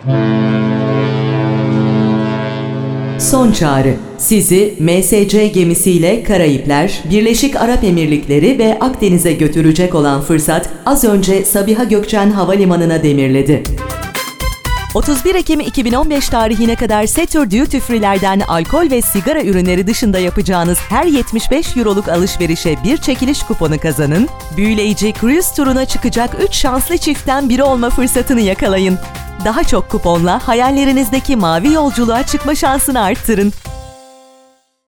Son çağrı. Sizi MSC gemisiyle Karayipler, Birleşik Arap Emirlikleri ve Akdeniz'e götürecek olan fırsat az önce Sabiha Gökçen Havalimanı'na demirledi. 31 Ekim 2015 tarihine kadar Setur Duty Free'lerden alkol ve sigara ürünleri dışında yapacağınız her 75 euroluk alışverişe bir çekiliş kuponu kazanın, büyüleyici cruise turuna çıkacak 3 şanslı çiftten biri olma fırsatını yakalayın. Daha çok kuponla hayallerinizdeki mavi yolculuğa çıkma şansını arttırın.